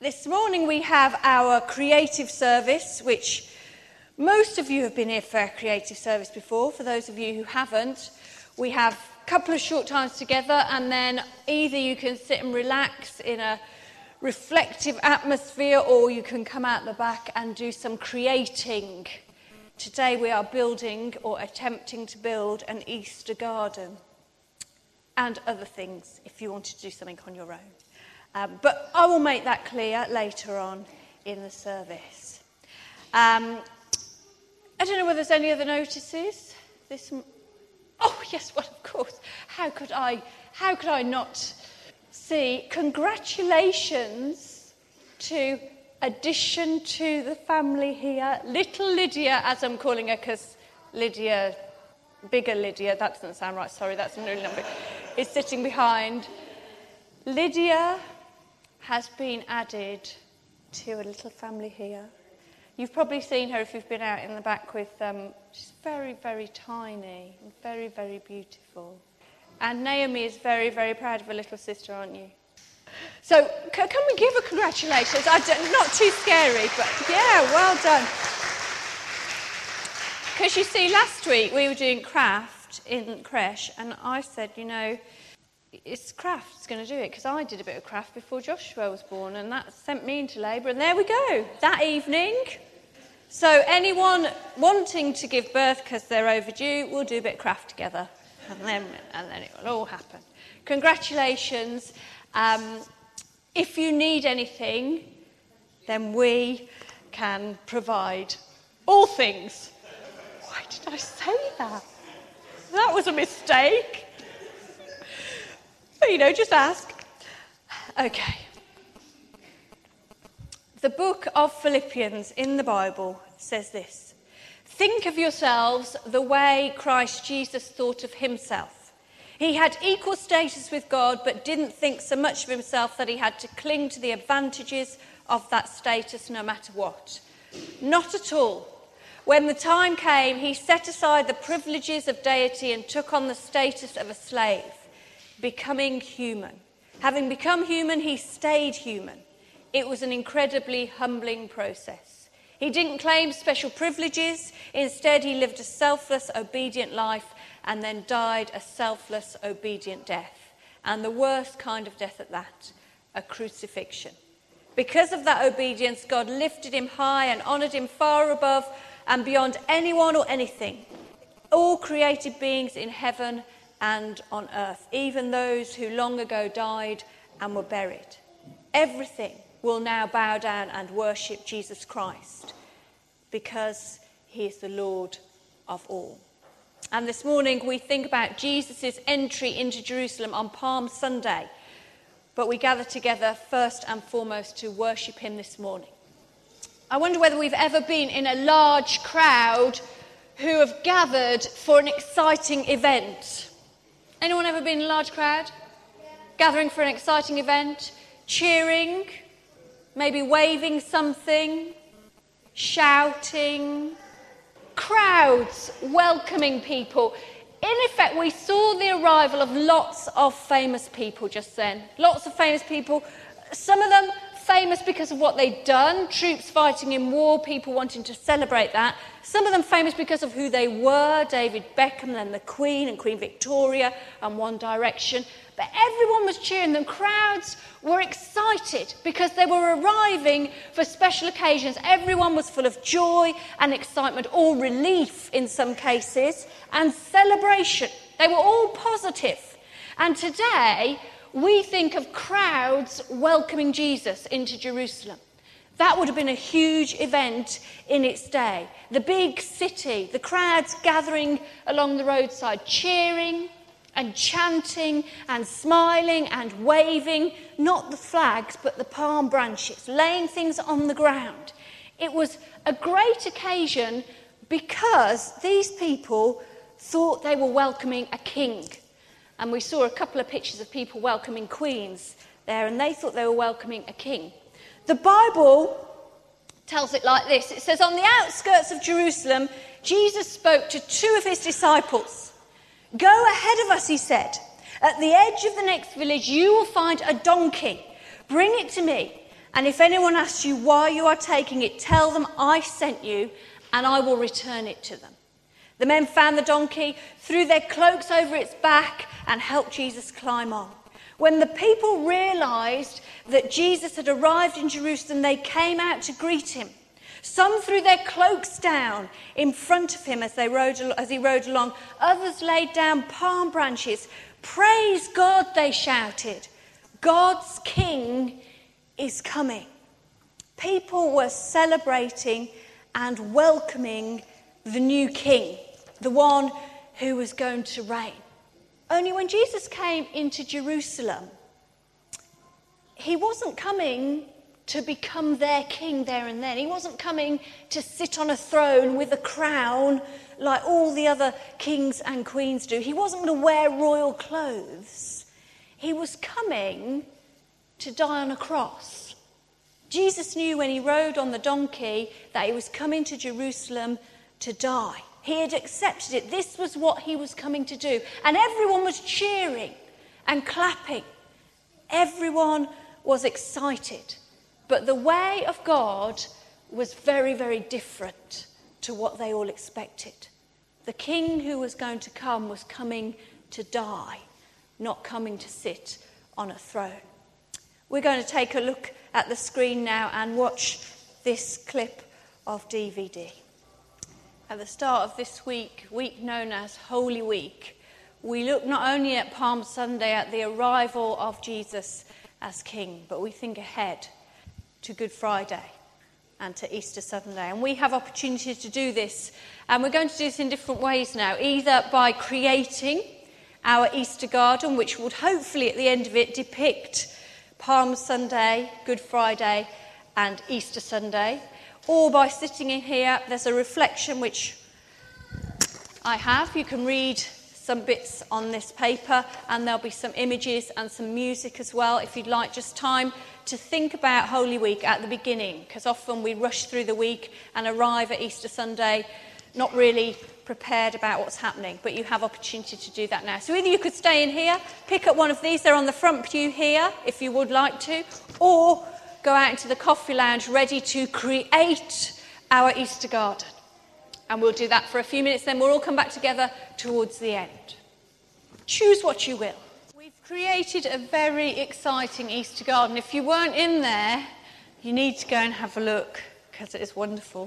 This morning we have our creative service, which most of you have been here for our creative service before. For those of you who haven't, we have a couple of short times together, and then either you can sit and relax in a reflective atmosphere, or you can come out the back and do some creating. Today we are building or attempting to build an Easter garden and other things if you want to do something on your own. But I will make that clear later on in the service. I don't know whether there's any other notices. Oh yes, well of course. How could I not see? Congratulations to addition to the family here, little Lydia, as I'm calling her, because Lydia, bigger Lydia, that doesn't sound right, sorry, that's a new number, is sitting behind. Lydia has been added to a little family here. You've probably seen her if you've been out in the back with she's very, very tiny and very, very beautiful. And Naomi is very, very proud of her little sister, aren't you? So, can we give her congratulations? Not too scary, but yeah, well done. Because you see, last week we were doing craft in creche, and I said, it's craft's going to do it, because I did a bit of craft before Joshua was born, and that sent me into labour, and there we go, that evening. So anyone wanting to give birth because they're overdue, we'll do a bit of craft together, and then it will all happen. Congratulations. If you need anything, then we can provide all things. Why did I say that? That was a mistake. But, just ask. Okay. The book of Philippians in the Bible says this: think of yourselves the way Christ Jesus thought of himself. He had equal status with God, but didn't think so much of himself that he had to cling to the advantages of that status no matter what. Not at all. When the time came, he set aside the privileges of deity and took on the status of a slave, becoming human. Having become human, he stayed human. It was an incredibly humbling process. He didn't claim special privileges. Instead, he lived a selfless, obedient life and then died a selfless, obedient death. And the worst kind of death at that, a crucifixion. Because of that obedience, God lifted him high and honoured him far above and beyond anyone or anything, all created beings in heaven and on earth, even those who long ago died and were buried. Everything will now bow down and worship Jesus Christ because he is the Lord of all. And this morning we think about Jesus' entry into Jerusalem on Palm Sunday, but we gather together first and foremost to worship him this morning. I wonder whether we've ever been in a large crowd who have gathered for an exciting event. Anyone ever been in a large crowd? Yeah. Gathering for an exciting event, cheering, maybe waving something, shouting, crowds welcoming people. In effect, we saw the arrival of lots of famous people just then. Lots of famous people, some of them famous because of what they'd done, troops fighting in war, people wanting to celebrate that. Some of them famous because of who they were, David Beckham, then the Queen and Queen Victoria and One Direction. But everyone was cheering. The crowds were excited because they were arriving for special occasions. Everyone was full of joy and excitement, or relief in some cases, and celebration. They were all positive. And today, we think of crowds welcoming Jesus into Jerusalem. That would have been a huge event in its day. The big city, the crowds gathering along the roadside, cheering and chanting and smiling and waving, not the flags but the palm branches, laying things on the ground. It was a great occasion because these people thought they were welcoming a king. And we saw a couple of pictures of people welcoming queens there, and they thought they were welcoming a king. The Bible tells it like this. It says, on the outskirts of Jerusalem, Jesus spoke to two of his disciples. Go ahead of us, he said. At the edge of the next village, you will find a donkey. Bring it to me. And if anyone asks you why you are taking it, tell them I sent you, and I will return it to them." The men found the donkey, threw their cloaks over its back, and helped Jesus climb on. When the people realised that Jesus had arrived in Jerusalem, they came out to greet him. Some threw their cloaks down in front of him as he rode along. Others laid down palm branches. "Praise God," they shouted. "God's King is coming." People were celebrating and welcoming the new king, the one who was going to reign. Only when Jesus came into Jerusalem, he wasn't coming to become their king there and then. He wasn't coming to sit on a throne with a crown like all the other kings and queens do. He wasn't going to wear royal clothes. He was coming to die on a cross. Jesus knew when he rode on the donkey that he was coming to Jerusalem to die. He had accepted it. This was what he was coming to do. And everyone was cheering and clapping. Everyone was excited. But the way of God was very, very different to what they all expected. The king who was going to come was coming to die, not coming to sit on a throne. We're going to take a look at the screen now and watch this clip of DVD. At the start of this week known as Holy Week, we look not only at Palm Sunday, at the arrival of Jesus as King, but we think ahead to Good Friday and to Easter Sunday. And we have opportunity to do this. And we're going to do this in different ways now, either by creating our Easter garden, which would hopefully at the end of it depict Palm Sunday, Good Friday and Easter Sunday, or by sitting in here. There's a reflection which I have. You can read some bits on this paper, and there'll be some images and some music as well if you'd like just time to think about Holy Week at the beginning, because often we rush through the week and arrive at Easter Sunday not really prepared about what's happening, but you have opportunity to do that now. So either you could stay in here, pick up one of these, they're on the front pew here if you would like to, or go out into the coffee lounge ready to create our Easter garden. And we'll do that for a few minutes, then we'll all come back together towards the end. Choose what you will. We've created a very exciting Easter garden. If you weren't in there, you need to go and have a look, because it is wonderful.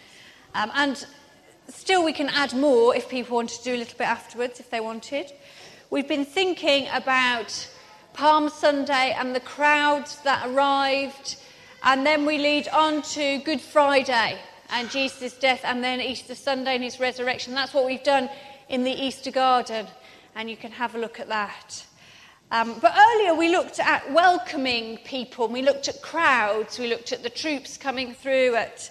And still we can add more if people want to do a little bit afterwards, if they wanted. We've been thinking about Palm Sunday and the crowds that arrived, and then we lead on to Good Friday and Jesus' death, and then Easter Sunday and his resurrection. That's what we've done in the Easter garden, and you can have a look at that. But earlier we looked at welcoming people, we looked at crowds, we looked at the troops coming through, at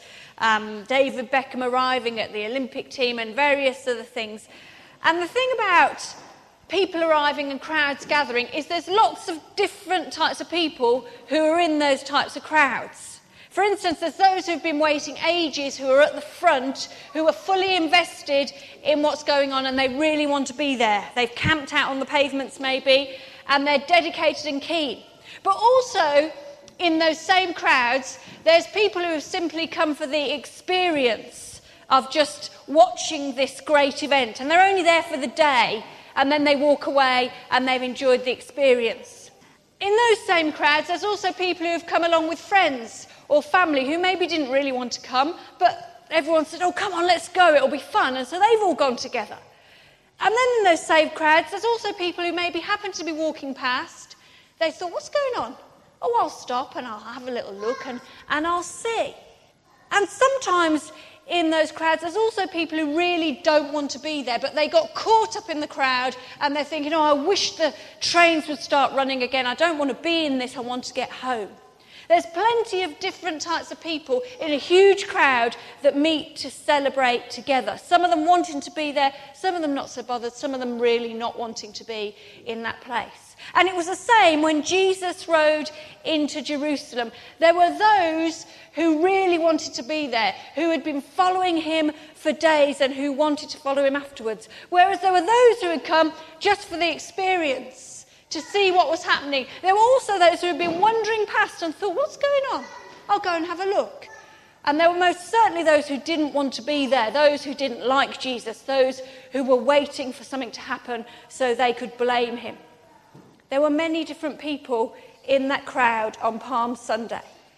David Beckham arriving at the Olympic team and various other things. And the thing about people arriving and crowds gathering is there's lots of different types of people who are in those types of crowds. For instance, there's those who've been waiting ages, who are at the front, who are fully invested in what's going on and they really want to be there. They've camped out on the pavements maybe, and they're dedicated and keen. But also, in those same crowds, there's people who have simply come for the experience of just watching this great event. And they're only there for the day, and then they walk away and they've enjoyed the experience. In those same crowds, there's also people who have come along with friends or family who maybe didn't really want to come, but everyone said, "Oh, come on, let's go, it'll be fun." And so they've all gone together. And then in those same crowds, there's also people who maybe happen to be walking past. They thought, "What's going on? Oh, I'll stop and I'll have a little look and I'll see." And sometimes in those crowds, there's also people who really don't want to be there, but they got caught up in the crowd and they're thinking, "Oh, I wish the trains would start running again. I don't want to be in this. I want to get home." There's plenty of different types of people in a huge crowd that meet to celebrate together. Some of them wanting to be there, some of them not so bothered, some of them really not wanting to be in that place. And it was the same when Jesus rode into Jerusalem. There were those who really wanted to be there, who had been following him for days and who wanted to follow him afterwards. Whereas there were those who had come just for the experience, to see what was happening. There were also those who had been wandering past and thought, what's going on? I'll go and have a look. And there were most certainly those who didn't want to be there, those who didn't like Jesus, those who were waiting for something to happen so they could blame him. There were many different people in that crowd on Palm Sunday.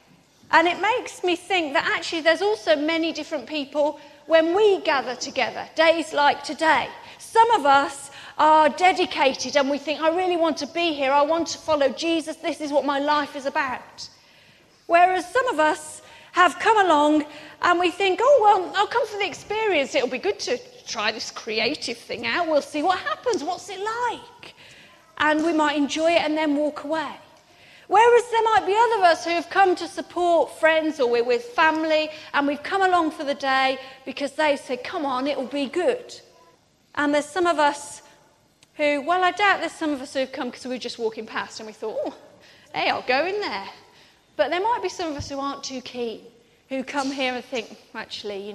And it makes me think that actually there's also many different people when we gather together, days like today. Some of us are dedicated and we think, I really want to be here, I want to follow Jesus, this is what my life is about. Whereas some of us have come along and we think, oh, well, I'll come for the experience. It'll be good to try this creative thing out. We'll see what happens. What's it like? And we might enjoy it and then walk away. Whereas there might be other of us who have come to support friends or we're with family and we've come along for the day because they said, come on, it'll be good. And there's some of us who, well, I doubt there's some of us who've come because we were just walking past and we thought, oh, hey, I'll go in there. But there might be some of us who aren't too keen, who come here and think, actually,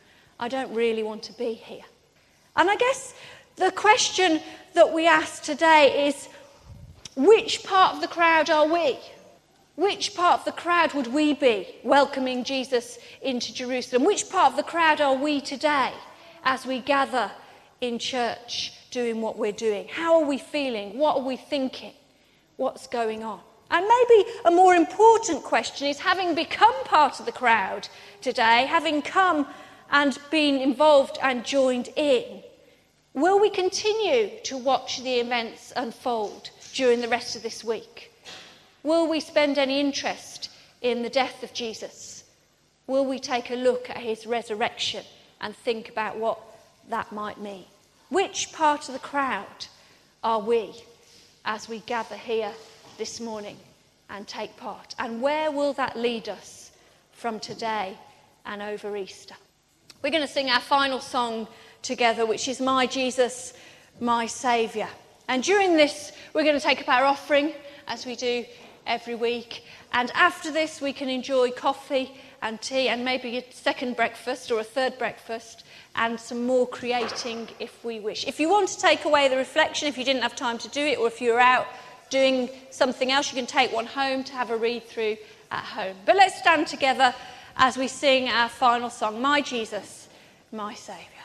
I don't really want to be here. And I guess the question that we ask today is, which part of the crowd are we? Which part of the crowd would we be welcoming Jesus into Jerusalem? Which part of the crowd are we today as we gather in church doing what we're doing? How are we feeling? What are we thinking? What's going on? And maybe a more important question is, having become part of the crowd today, having come and been involved and joined in, will we continue to watch the events unfold during the rest of this week? Will we spend any interest in the death of Jesus? Will we take a look at his resurrection and think about what that might mean? Which part of the crowd are we as we gather here this morning and take part? And where will that lead us from today and over Easter? We're going to sing our final song together, which is My Jesus, My Saviour. And during this, we're going to take up our offering, as we do every week. And after this, we can enjoy coffee and tea and maybe a second breakfast or a third breakfast and some more creating if we wish. If you want to take away the reflection, if you didn't have time to do it, or if you're out doing something else, you can take one home to have a read through at home. But let's stand together as we sing our final song, My Jesus, My Saviour.